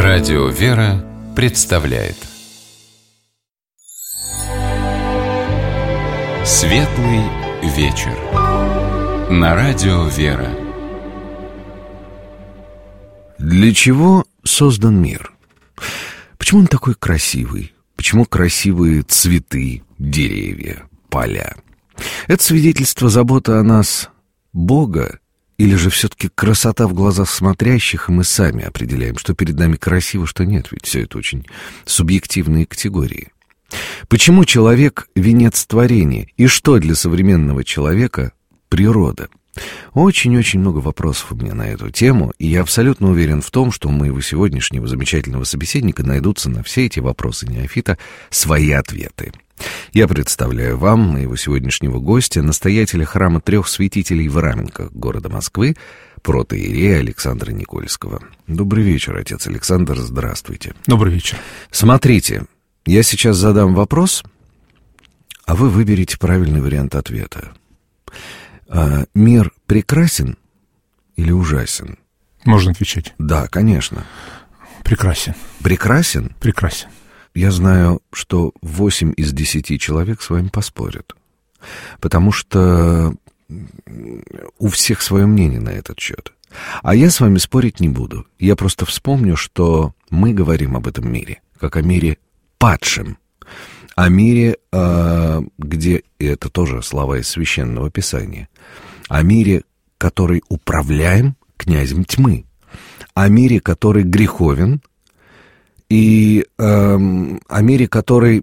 Радио «Вера» представляет Светлый вечер на Радио «Вера». Для чего создан мир? Почему он такой красивый? Почему красивые цветы, деревья, поля? Это свидетельство заботы о нас Бога? Или же все-таки красота в глазах смотрящих, и мы сами определяем, что перед нами красиво, что нет? Ведь все это очень субъективные категории. Почему человек — венец творения? И что для современного человека природа? Очень-очень много вопросов у меня на эту тему, и я абсолютно уверен в том, что у моего сегодняшнего замечательного собеседника найдутся на все эти вопросы неофита свои ответы. Я представляю вам моего сегодняшнего гостя, настоятеля храма трех святителей в Раменках города Москвы, протоиерея Александра Никольского. Добрый вечер, отец Александр, здравствуйте. Добрый вечер. Смотрите, я сейчас задам вопрос, а вы выберете правильный вариант ответа. Мир прекрасен или ужасен? Можно отвечать. Да, конечно. Прекрасен. Прекрасен? Прекрасен. Я знаю, что 8 из 10 человек с вами поспорят, потому что у всех свое мнение на этот счет. А я с вами спорить не буду. Я просто вспомню, что мы говорим об этом мире, как о мире падшем, о мире, где, и это тоже слова из Священного Писания, о мире, который управляем князем тьмы, о мире, который греховен, и о мире, который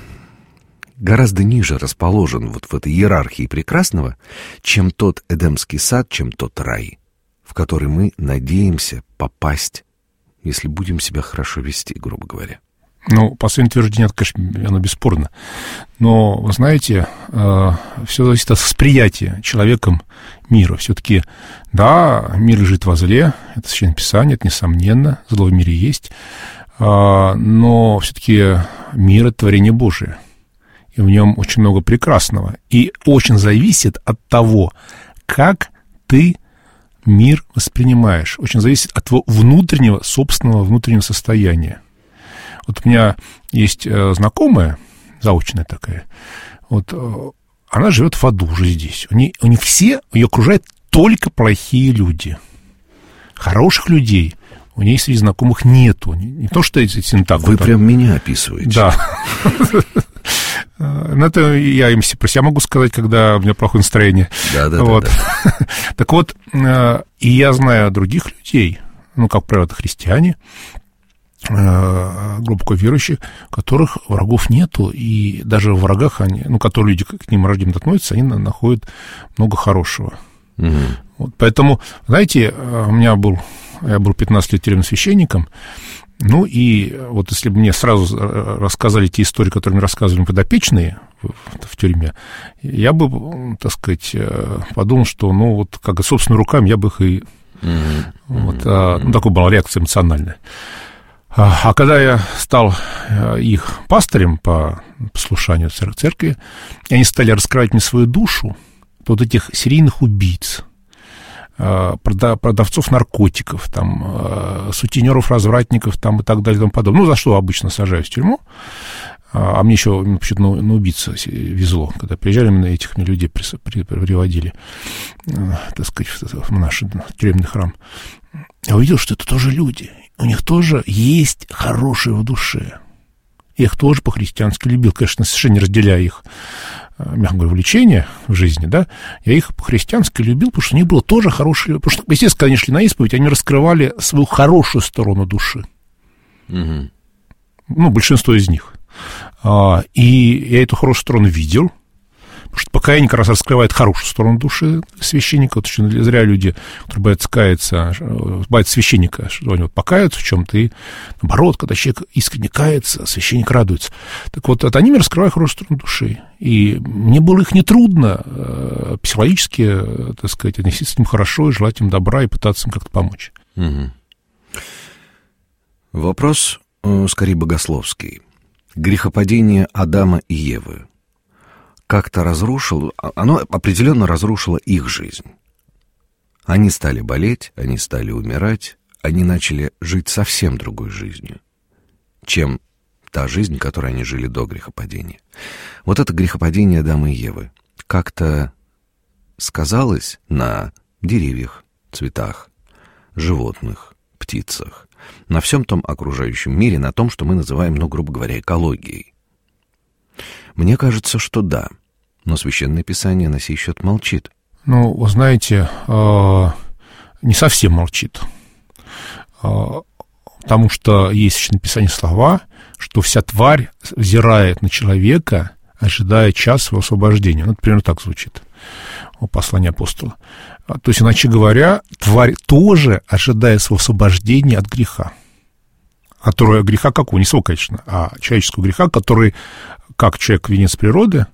гораздо ниже расположен вот в этой иерархии прекрасного, чем тот Эдемский сад, чем тот рай, в который мы надеемся попасть, если будем себя хорошо вести, грубо говоря. Ну, последнее утверждение, конечно, оно бесспорно. Но, вы знаете, все зависит от восприятия человеком мира. Все-таки, да, мир лежит во зле, это Священное Писание, это несомненно, зло в мире есть. Но все-таки мир — это творение Божие, и в нем очень много прекрасного. И очень зависит от того, как ты мир воспринимаешь. Очень зависит от твоего внутреннего, собственного внутреннего состояния. Вот у меня есть знакомая, заочная такая, вот она живет в аду уже здесь. У них все, ее окружают только плохие люди. Хороших людей у нее среди знакомых нету. Не то, что эти так. Вы прям меня описываете. Да. Ну, это я им про себя могу сказать, когда у меня плохое настроение. Да. Так вот, и я знаю других людей, ну, как правило, это христиане, глубоко верующих, у которых врагов нету, и даже в врагах они, ну, которые люди к ним рождением относятся, они находят много хорошего. Угу. Вот, поэтому, знаете, я был 15 лет тюремным священником, ну, и вот если бы мне сразу рассказали те истории, которые мне рассказывали подопечные в тюрьме, я бы, так сказать, подумал, что, ну, вот как собственными руками я бы их и... Вот, ну, такой была реакция эмоциональная. А когда я стал их пастырем по послушанию церкви, и они стали раскрывать мне свою душу, то вот этих серийных убийц, продавцов наркотиков, там, сутенеров, развратников там, и так далее и тому подобное, ну, за что обычно сажают в тюрьму, а мне еще на убийц везло, когда приезжали, именно этих мне людей приводили, так сказать, в наш тюремный храм. Я увидел, что это тоже люди. У них тоже есть хорошее в душе. Я их тоже по-христиански любил. Конечно, совершенно не разделяя их, мягко говоря, влечения в жизни, да. Я их по-христиански любил, потому что у них было тоже хорошее... Потому что, естественно, когда они шли на исповедь, они раскрывали свою хорошую сторону души. Угу. Ну, большинство из них. И я эту хорошую сторону видел. Потому что покаяние как раз раскрывает хорошую сторону души священника. Вот очень зря люди, которые боятся каяться, боятся священника, что они вот покаются в чем-то, и наоборот, когда человек искренне кается, священник радуется. Так вот, это они мне раскрывают хорошую сторону души. И мне было их нетрудно психологически, так сказать, относиться к ним хорошо и желать им добра и пытаться им как-то помочь. Угу. Вопрос, скорее, богословский. Грехопадение Адама и Евы как-то разрушило, оно определенно разрушило их жизнь. Они стали болеть, они стали умирать, они начали жить совсем другой жизнью, чем та жизнь, которой они жили до грехопадения. Вот это грехопадение Адама и Евы как-то сказалось на деревьях, цветах, животных, птицах, на всем том окружающем мире, на том, что мы называем, грубо говоря, экологией. Мне кажется, что да, но Священное Писание на сей счет молчит. Вы знаете, не совсем молчит. Потому что есть в Писании слова, что вся тварь взирает на человека, ожидая час его освобождения. Это примерно так звучит у послания апостола. То есть, иначе говоря, тварь тоже ожидает своего освобождения от греха. Которое греха какого? Не своего, конечно, а человеческого греха, который, как человек венец природы,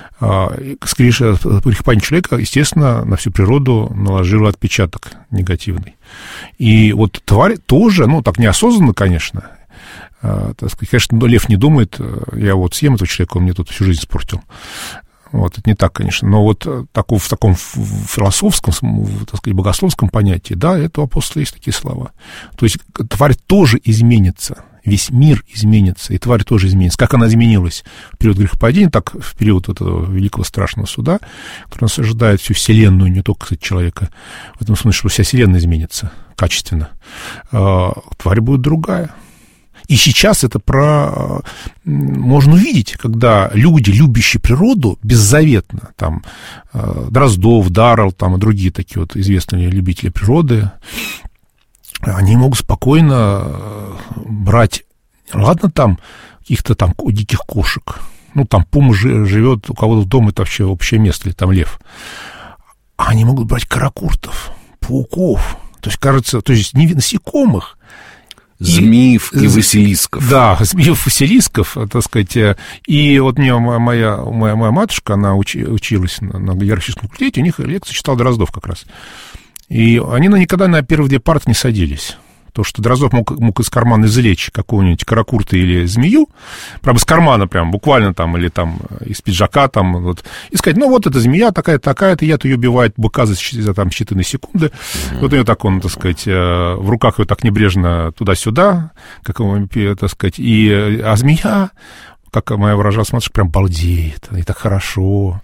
грехопадение человека, естественно, на всю природу наложило отпечаток негативный. И вот тварь тоже, так неосознанно, конечно, так сказать, конечно, лев не думает, я съем этого человека, он мне тут всю жизнь испортил. Это не так, конечно. Но в таком философском, так сказать, богословском понятии, да, это у апостола есть такие слова. То есть тварь тоже изменится, весь мир изменится, и тварь тоже изменится. Как она изменилась в период грехопадения, так в период этого великого страшного суда, который нас ожидает всю вселенную, не только, кстати, человека. В этом смысле, что вся вселенная изменится качественно. Тварь будет другая. И сейчас это можно увидеть, когда люди, любящие природу, беззаветно, Дроздов, Даррелл, и другие такие известные любители природы, они могут спокойно брать, ладно, каких-то диких кошек, пума живет у кого-то в доме, это вообще общее место, или лев, а они могут брать каракуртов, пауков, то есть, кажется, не насекомых, змеев и василисков. Да, змеев, василисков, так сказать. И мне моя матушка, она училась на географическом факультете, у них лекции читал Дроздов как раз. И они никогда на первые две парты не садились. То, что Дроздов мог из кармана извлечь какого-нибудь каракурта или змею, правда, из кармана прям, буквально или из пиджака, и сказать, эта змея такая-то, яд ее убивает быка за считанные секунды. Ее он, так сказать, в руках ее так небрежно туда-сюда, так сказать, а змея, как моя выражалась матушка, прям балдеет, и так хорошо.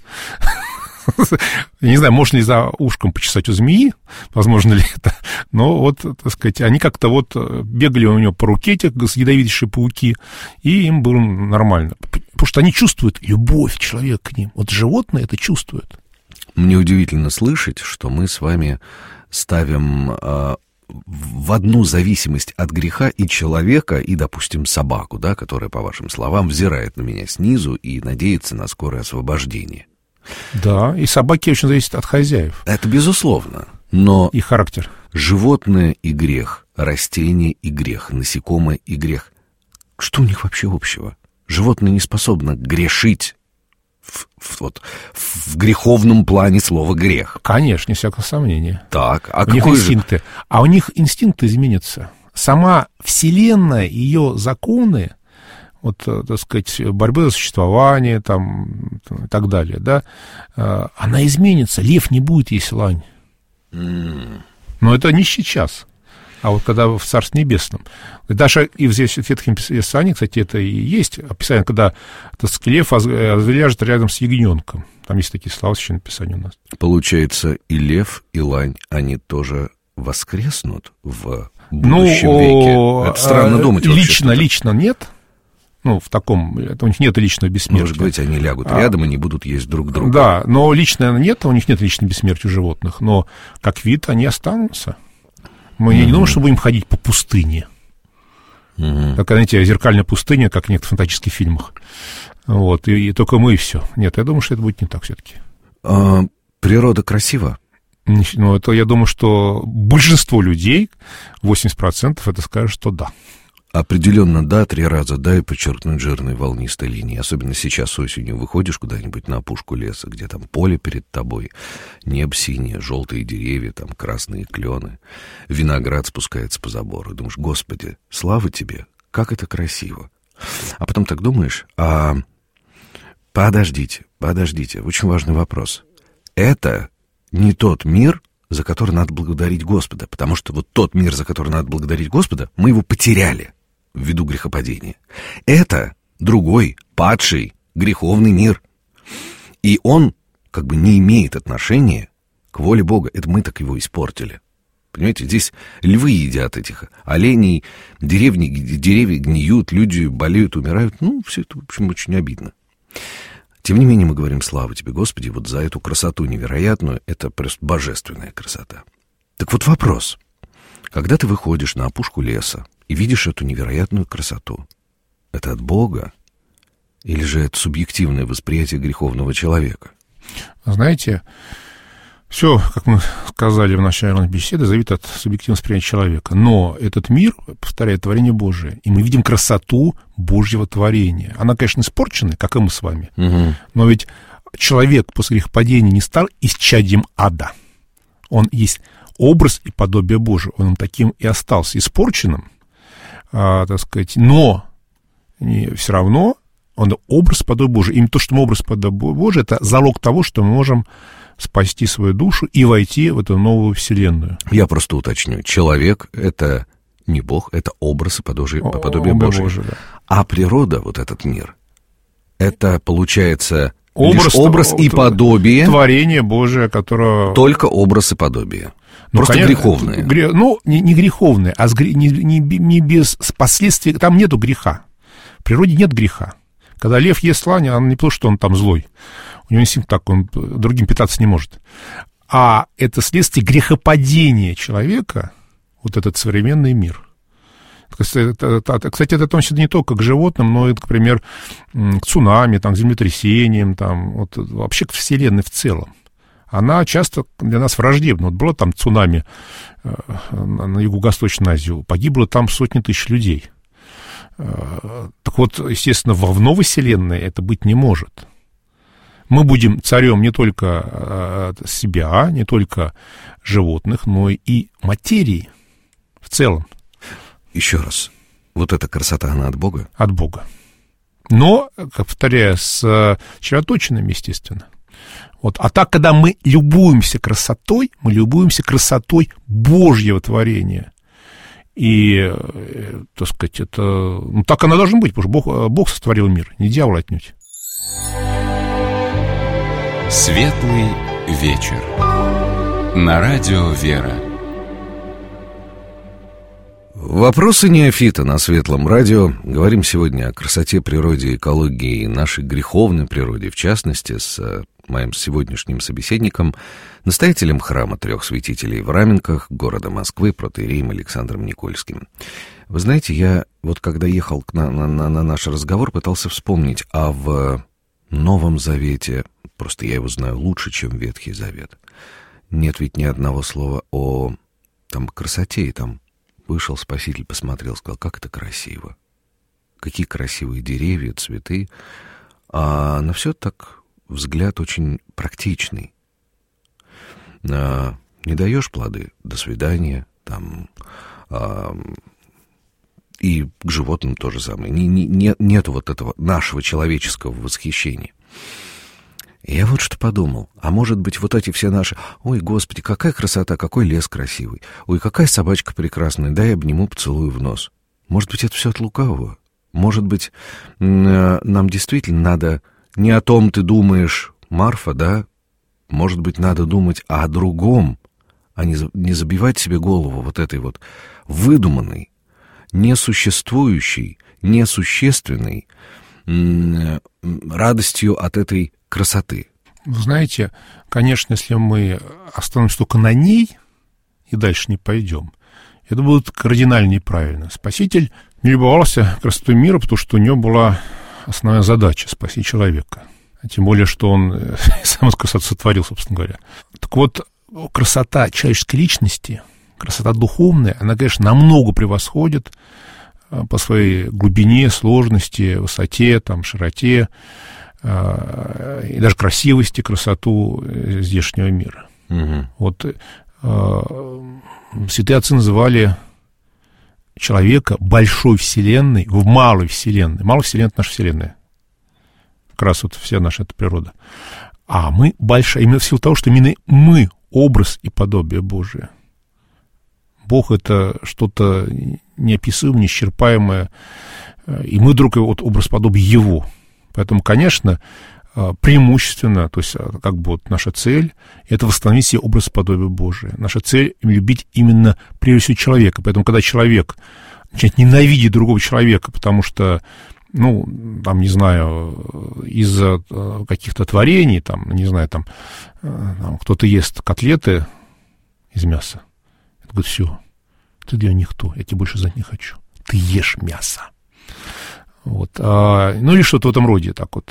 Я не знаю, можно ли за ушком почесать у змеи, возможно ли это, но так сказать, они как-то бегали у него по руке, эти ядовитейшие пауки, и им было нормально. Потому что они чувствуют любовь человека к ним. Животные это чувствуют. Мне удивительно слышать, что мы с вами ставим в одну зависимость от греха и человека, и, допустим, собаку, да, которая, по вашим словам, взирает на меня снизу и надеется на скорое освобождение. Да, и собаки очень зависят от хозяев. Это безусловно, но и характер. Животное и грех, растение и грех, насекомое и грех. Что у них вообще общего? Животное не способно грешить в греховном плане слова «грех». Конечно, не всякого сомнения. Так, у них инстинкты. А у них инстинкты изменятся. Сама Вселенная, ее законы, так сказать, борьбы за существование, и так далее, да, она изменится. Лев не будет есть лань. Но это не сейчас, а когда в Царстве Небесном. Даже и здесь в Ветхом Писании, кстати, это и есть описание, когда, так сказать, лев ляжет рядом с ягненком. Там есть такие слова в Священном Писании у нас. Получается, и лев, и лань, они тоже воскреснут в будущем веке? Это странно думать вообще. Лично нет. В таком, это у них нет личного бессмертия. Может быть, они лягут рядом и не будут есть друг друга. Да, но личного нет, у них нет личного бессмертия у животных, но как вид они останутся. Мы не думаем, что будем ходить по пустыне. Так, знаете, зеркальная пустыня, как в некоторых фантастических фильмах. И только мы, и все. Нет, я думаю, что это будет не так все-таки. Природа красива? Это я думаю, что большинство людей, 80%, это скажут, что да. Определенно, да, 3 раза, да, и подчеркнуть жирной волнистой линии. Особенно сейчас осенью выходишь куда-нибудь на опушку леса, где поле перед тобой, небо синее, желтые деревья, красные клены, виноград спускается по забору. Думаешь, Господи, слава тебе, как это красиво. А потом так думаешь, подождите, очень важный вопрос. Это не тот мир, за который надо благодарить Господа, потому что вот тот мир, за который надо благодарить Господа, мы его потеряли ввиду грехопадения. Это другой, падший, греховный мир. И он как бы не имеет отношения к воле Бога. Это мы так его испортили. Понимаете, здесь львы едят этих оленей, деревья гниют, люди болеют, умирают. Ну, все это, в общем, очень обидно. Тем не менее, мы говорим: слава тебе, Господи, вот за эту красоту невероятную. Это просто божественная красота. Так вот вопрос. Когда ты выходишь на опушку леса и видишь эту невероятную красоту, это от Бога или же это субъективное восприятие греховного человека? Знаете, все, как мы сказали в начале беседы, зависит от субъективного восприятия человека. Но этот мир, повторяю, творение Божие. И мы видим красоту Божьего творения. Она, конечно, испорчена, как и мы с вами. Угу. Но ведь человек после грехопадения не стал исчадием ада. Он есть образ и подобие Божие. Он таким и остался испорченным, так сказать. Но все равно он образ и подобие Божие. Именно то, что мы образ и подобие Божие, это залог того, что мы можем спасти свою душу и войти в эту новую вселенную. Я просто уточню. Человек — это не Бог, это образ и подобие Божие. Да. А природа, вот этот мир, это, получается, образ и подобие. Творение Божие, которое... Только образ и подобие. Ну, просто конечно, греховное. Не греховное, а не без последствий. Там нету греха. В природе нет греха. Когда лев ест лань, он не потому, что он там злой. У него инстинкт так, он другим питаться не может. А это следствие грехопадения человека, вот этот современный мир. Кстати, это относится не только к животным, но и, например, к цунами, там, к землетрясениям, там, вот, вообще к Вселенной в целом. Она часто для нас враждебна. Вот было там цунами на Юго-Восточной Азии, погибло там сотни тысяч людей. Так вот, естественно, в новой Вселенной это быть не может. Мы будем царем не только себя, не только животных, но и материи в целом. Еще раз. Вот эта красота, она от Бога? От Бога. Но, повторяю, с червоточинами, естественно. Вот. А так, когда мы любуемся красотой Божьего творения. И, так сказать, это... Ну, так оно должно быть, потому что Бог сотворил мир, не дьявол отнюдь. Светлый вечер. На радио «Вера». Вопросы неофита на Светлом радио. Говорим сегодня о красоте природы, экологии, нашей греховной природе, в частности, с моим сегодняшним собеседником, настоятелем храма Трех Святителей в Раменках, города Москвы, протоиереем Александром Никольским. Вы знаете, я вот когда ехал на наш разговор, пытался вспомнить, а в Новом Завете, просто я его знаю лучше, чем Ветхий Завет, нет ведь ни одного слова о там красоте, и там вышел Спаситель, посмотрел, сказал, как это красиво, какие красивые деревья, цветы, а на все так взгляд очень практичный. Не даешь плоды, до свидания, там, и к животным то же самое. Нету вот этого нашего человеческого восхищения. И я вот что подумал, а может быть вот эти все наши: ой, Господи, какая красота, какой лес красивый, ой, какая собачка прекрасная, дай обниму, поцелую в нос. Может быть, это все от лукавого? Может быть, нам действительно надо не о том ты думаешь, Марфа, да? Может быть, надо думать о другом, а не забивать себе голову вот этой вот выдуманной, несуществующей, несущественной радостью от этой красоты. Вы знаете, конечно, если мы остановимся только на ней и дальше не пойдем, это будет кардинально неправильно. Спаситель не любовался красотой мира, потому что у него была основная задача — спасти человека. Тем более, что он сам эту красоту сотворил, собственно говоря. Так вот, красота человеческой личности, красота духовная, она, конечно, намного превосходит по своей глубине, сложности, высоте, там, широте и даже красивости, красоту здешнего мира. Угу. Вот святые отцы называли человека большой вселенной в малой вселенной. Малая вселенная — это наша вселенная. Как раз вот вся наша эта природа. А мы большая, именно в силу того, что именно мы образ и подобие Божие. Бог — это что-то неописуемое, неисчерпаемое, и мы вдруг вот образ подобие Его. Поэтому, конечно, преимущественно, то есть как бы вот наша цель — это восстановить себе образ подобия Божие. Наша цель — любить именно прежде всего человека. Поэтому, когда человек начинает ненавидеть другого человека, потому что, ну, там, не знаю, из-за каких-то творений, там, не знаю, там кто-то ест котлеты из мяса, это говорит: все, ты для них кто, я тебе больше знать не хочу, ты ешь мясо. Вот. Ну или что-то в этом роде, так вот.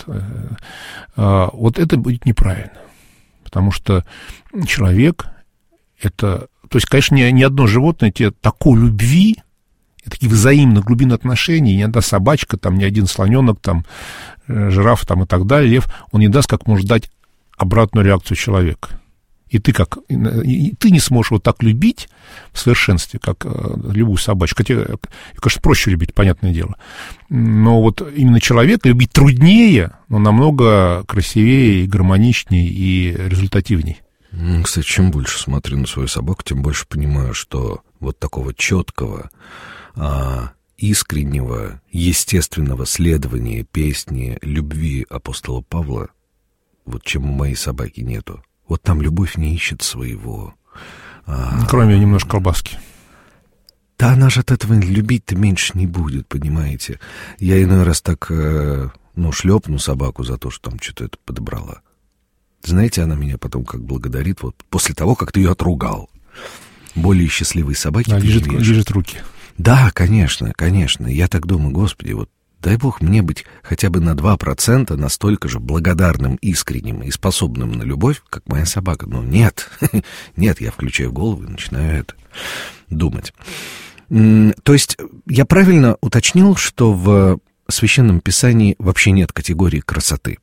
Вот это будет неправильно, потому что человек — это... То есть, конечно, ни одно животное тебе такой любви, таких взаимных глубин отношений, ни одна собачка, там, ни один слоненок, там, жираф, там, и так далее, лев, он не даст, как может дать обратную реакцию человека. И ты не сможешь вот так любить в совершенстве, как любую собачку. Хотя, конечно, проще любить, понятное дело. Но вот именно человека любить труднее, но намного красивее, и гармоничнее, и результативней. Кстати, чем больше смотрю на свою собаку, тем больше понимаю, что вот такого четкого, искреннего, естественного следования песни любви апостола Павла, вот чем у моей собаки нету. Вот там любовь не ищет своего. Кроме немножко колбаски. Да она же от этого любить-то меньше не будет, понимаете? Я иной раз так, шлепну собаку за то, что там что-то это подобрала. Знаете, она меня потом как благодарит, вот после того, как ты ее отругал. Более счастливой собаки ты лежит руки. Да, конечно, конечно. Я так думаю: Господи, вот дай Бог мне быть хотя бы на 2% настолько же благодарным, искренним и способным на любовь, как моя собака. Но нет, нет, я включаю голову и начинаю это думать. То есть я правильно уточнил, что в Священном Писании вообще нет категории красоты?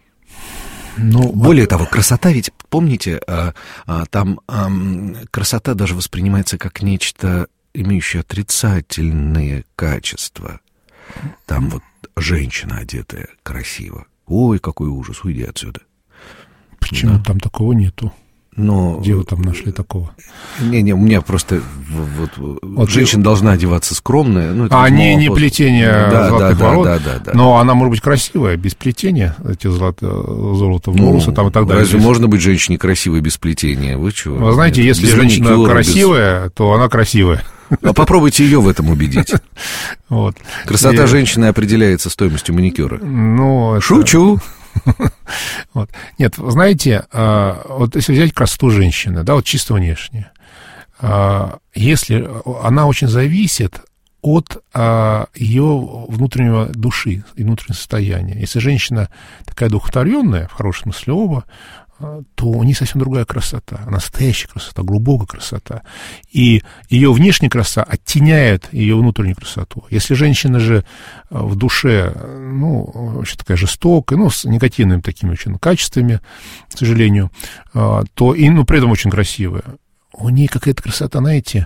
Более того, красота ведь, помните, там красота даже воспринимается как нечто, имеющее отрицательные качества. Там вот женщина одетая красиво. Ой, какой ужас, уйди отсюда. Почему? Да. Там такого нету. Но... Где вы там нашли такого? Не, у меня просто вот женщина должна одеваться скромно. Ну, не плетение золотых ворот, но она может быть красивая, без плетения, эти золото в волосы там и так далее. Разве можно быть женщиной красивой без плетения? Вы чего? Вы знаете, если женщина красивая, то она красивая. А попробуйте ее в этом убедить. Вот. Красота женщины определяется стоимостью маникюра. Шучу. Вот. Нет, знаете, вот если взять красоту женщины, да, вот чисто внешне, если она очень зависит от ее внутреннего души и внутреннего состояния. Если женщина такая духотворенная, в хорошем смысле слова, то у нее совсем другая красота, настоящая красота, глубокая красота. И ее внешняя красота оттеняет ее внутреннюю красоту. Если женщина же в душе, вообще такая жестокая, с негативными такими очень качествами, к сожалению, то и, при этом очень красивая, у нее какая-то красота, знаете,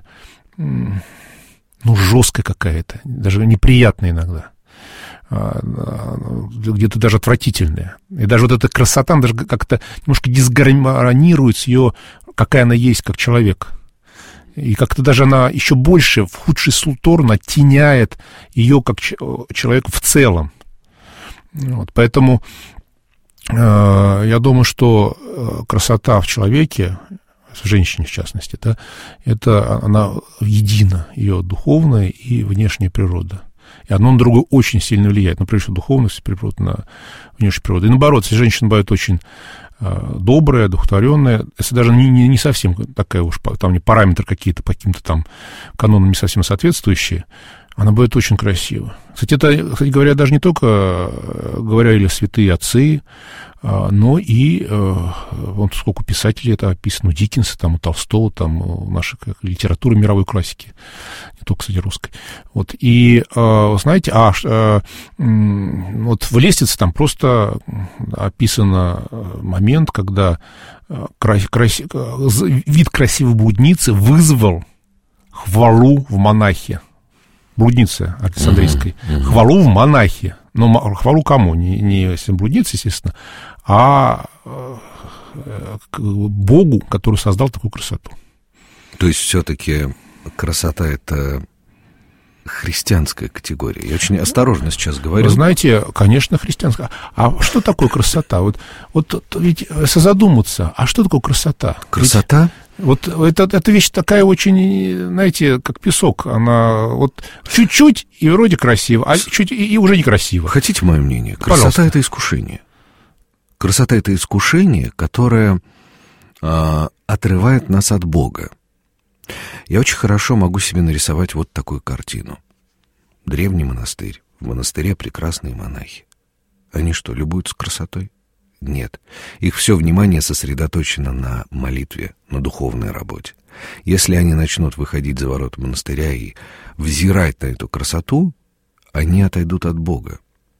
жесткая какая-то, даже неприятная иногда. Где-то даже отвратительная. И даже вот эта красота, она даже как-то немножко дисгармонирует с ее, какая она есть, как человек. И как-то даже она еще больше, в худшую сторону, оттеняет ее как человека в целом. Вот. Поэтому я думаю, что красота в человеке, в женщине в частности, да, это она едина, ее духовная и внешняя природа. И одно на другое очень сильно влияет. Прежде всего, духовность, природа на внешнюю природу. И наоборот, если женщина бывает очень добрая, одухотворенная, если даже не совсем такая уж, там не параметры какие-то по каким-то там канонам не совсем соответствующие, она бывает очень красива. Кстати говоря, даже не только говорили святые отцы, но и вот сколько писателей это описано, у Диккенса, там, у Толстого, там, у нашей литературы мировой классики, не только, кстати, русской. Вот, и, знаете, вот в «Лестнице» там просто описан момент, когда вид красивой блудницы вызвал хвалу в монахе. Блудницы Александрийской. Хвалу в монахе. Но хвалу кому? Не блуднице, естественно, а к Богу, который создал такую красоту. То есть все-таки красота — это христианская категория. Я очень осторожно сейчас говорю. Вы знаете, конечно, христианская. А что такое красота? Вот ведь если задуматься, а что такое красота? Красота? Ведь вот эта вещь такая очень, знаете, как песок. Она вот чуть-чуть и вроде красиво, а чуть и уже некрасиво. Хотите мое мнение? Красота — Пожалуйста. это искушение. Красота — это искушение, которое отрывает нас от Бога. Я очень хорошо могу себе нарисовать вот такую картину. Древний монастырь. В монастыре прекрасные монахи. Они что, любуются красотой? Нет. Их все внимание сосредоточено на молитве, на духовной работе. Если они начнут выходить за ворота монастыря и взирать на эту красоту, они отойдут от Бога.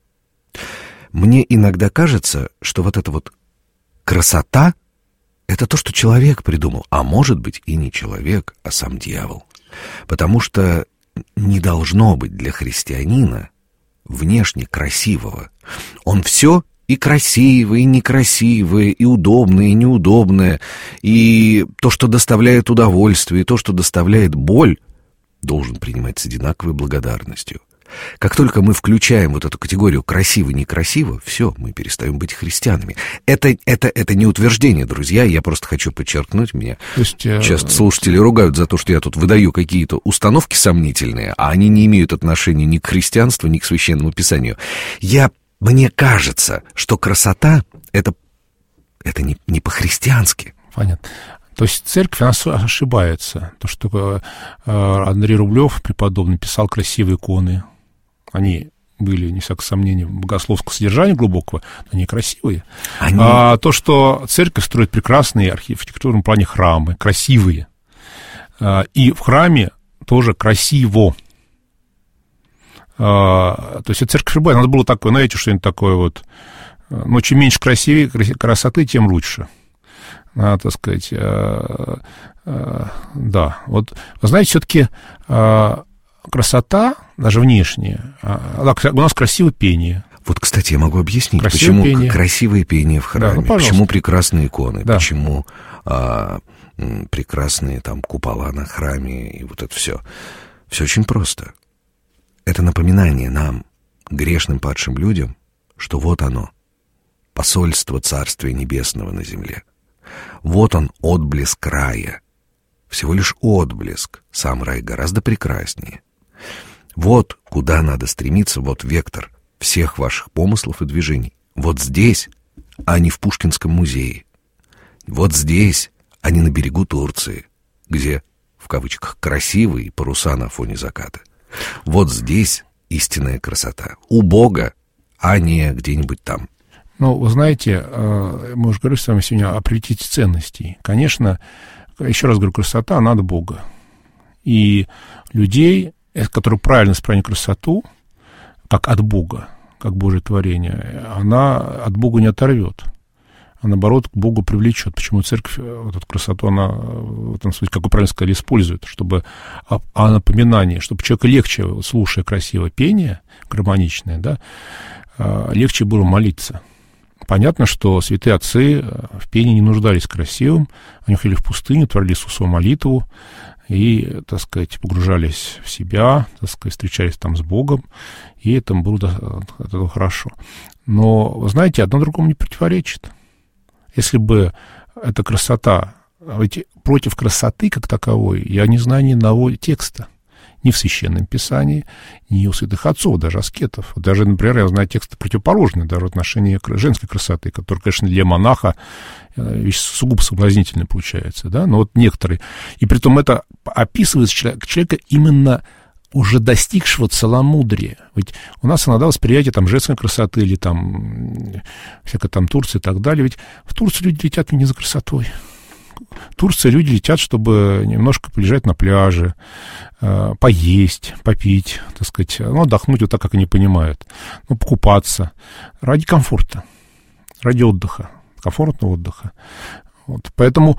Мне иногда кажется, что вот эта вот красота — это то, что человек придумал, а может быть и не человек, а сам дьявол. Потому что не должно быть для христианина внешне красивого. Он все и красивое, и некрасивое, и удобное, и неудобное, и то, что доставляет удовольствие, и то, что доставляет боль, должен принимать с одинаковой благодарностью. Как только мы включаем вот эту категорию красиво-некрасиво, все, мы перестаем быть христианами. Это не утверждение, друзья, я просто хочу подчеркнуть, меня часто слушатели ругают за то, что я тут выдаю какие-то установки сомнительные, а они не имеют отношения ни к христианству, ни к Священному Писанию. Мне кажется, что красота — это не по-христиански. Понятно. То есть церковь, она ошибается. То, что Андрей Рублев, преподобный, писал красивые иконы. Они были, не всякое сомнение, богословского содержания глубокого, но они красивые. А то, что церковь строит прекрасные архитектурном плане храмы, красивые. И в храме тоже красиво. То есть это церковь ошибается. Надо было такое, знаете, что-нибудь такое вот. Но чем меньше красоты, тем лучше. Так сказать, да. Вот, вы знаете, все-таки красота, даже внешняя, у нас красивое пение. Вот, кстати, я могу объяснить, почему красивое пение в храме, почему прекрасные иконы, почему прекрасные там купола на храме и вот это все. Все очень просто. Это напоминание нам, грешным падшим людям, что вот оно, посольство Царствия Небесного на земле. Вот он, отблеск рая. Всего лишь отблеск. Сам рай гораздо прекраснее. Вот куда надо стремиться, вот вектор всех ваших помыслов и движений. Вот здесь, а не в Пушкинском музее. Вот здесь, а не на берегу Турции, где, в кавычках, красивые паруса на фоне заката. Вот здесь истинная красота. У Бога, а не где-нибудь там. Ну, вы знаете, мы уже говорили с вами сегодня о приоритете ценностей. Конечно, еще раз говорю, красота, надо Бога. И людей, которые правильно воспринимают красоту, как от Бога, как Божье творение, она от Бога не оторвет. А наоборот, к Богу привлечет. Почему церковь вот эту красоту, она в этом смысле, как вы правильно сказали, использует, чтобы напоминание, чтобы человеку легче, слушая красивое пение, гармоничное, да, легче было молиться. Понятно, что святые отцы в пении не нуждались красивым, они ходили в пустыню, творили Иисусову молитву и, так сказать, погружались в себя, так сказать, встречались там с Богом, и это было хорошо. Но, вы знаете, одно другому не противоречит. Если бы эта красота, ведь против красоты как таковой я не знаю ни одного текста, ни в Священном Писании, ни у святых отцов, даже аскетов. Даже, например, я знаю тексты противоположные, даже в отношении женской красоты, которая, конечно, для монаха вещь сугубо соблазнительная получается, да, но вот некоторые. И притом это описывает человека именно уже достигшего целомудрия. Ведь у нас иногда восприятие там женской красоты или там всякой там Турции и так далее. Ведь в Турцию люди летят не за красотой. В Турции люди летят, чтобы немножко полежать на пляже, поесть, попить, так сказать, отдохнуть вот так, как они понимают, покупаться ради комфорта, ради отдыха, комфортного отдыха. Вот. Поэтому,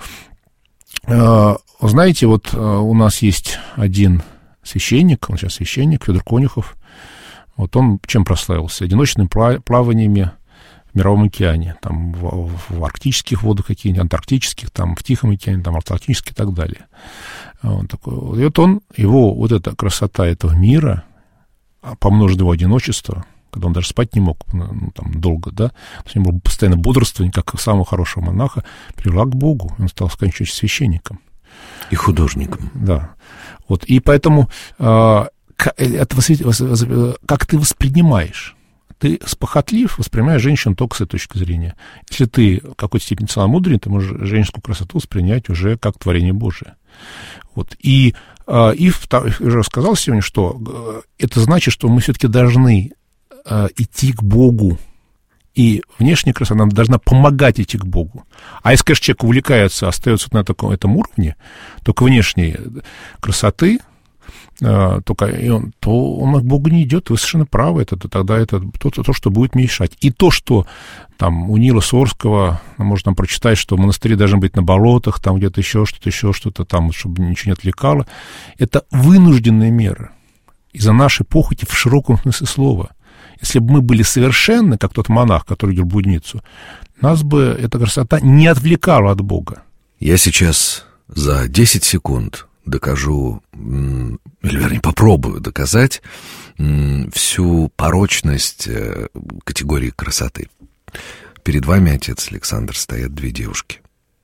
знаете, вот у нас есть один священник, он сейчас священник, Федор Конюхов. Вот он чем прославился? Одиночными плаваниями в Мировом океане, там в арктических водах каких-нибудь, антарктических, там в Тихом океане, там атлантических и так далее. Он такой, и вот вот эта красота этого мира, помноженная его одиночество, когда он даже спать не мог, там, долго, да, то есть у него было постоянно бодрствование, как самого хорошего монаха, привела к Богу, он стал скончать священником. И художником. Да. Вот, и поэтому как ты воспринимаешь? Ты спохотлив, воспринимаешь женщину только с этой точки зрения. Если ты в какой-то степени целомудрен, ты можешь женскую красоту воспринять уже как творение Божие. Вот. И уже сказал сегодня, что это значит, что мы все-таки должны идти к Богу. И внешняя красота нам должна помогать идти к Богу. А если, конечно, человек увлекается, остается на этом уровне, только внешней красоты, то он к Богу не идет. Вы совершенно правы. Тогда это то, что будет мешать. И то, что там у Нила Сорского, можно там прочитать, что монастыри должны быть на болотах, там где-то еще что-то там, чтобы ничего не отвлекало, это вынужденная мера из-за нашей похоти в широком смысле слова. Если бы мы были совершенны, как тот монах, который идет в блудницу, нас бы эта красота не отвлекала от Бога. Я сейчас за 10 секунд докажу, или, вернее, попробую доказать всю порочность категории красоты. Перед вами, отец Александр, стоят две девушки.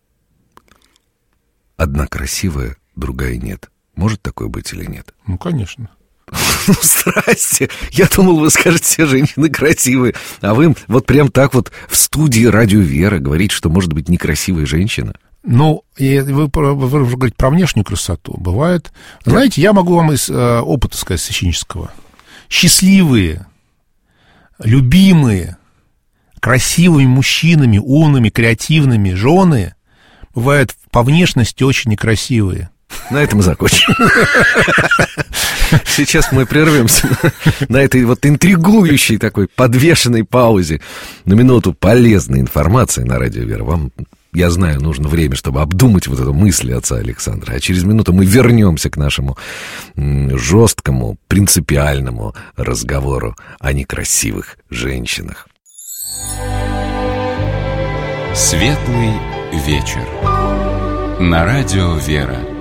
Одна красивая, другая нет. Может такое быть или нет? Ну, конечно. Ну, здрасте. Я думал, вы скажете, все женщины красивые. А вы вот прям так вот в студии «Радио Вера» говорите, что может быть некрасивая женщина. Ну, вы говорите про внешнюю красоту. Бывает. Знаете, я могу вам из опыта сказать священнического. Счастливые, любимые, красивыми мужчинами, умными, креативными жены бывают по внешности очень некрасивые. На этом мы закончим. Сейчас мы прервемся на этой вот интригующей такой подвешенной паузе на минуту полезной информации на Радио Вера. Вам, я знаю, нужно время, чтобы обдумать вот эту мысль отца Александра. А через минуту мы вернемся к нашему жесткому, принципиальному разговору о некрасивых женщинах. Светлый вечер. На Радио Вера.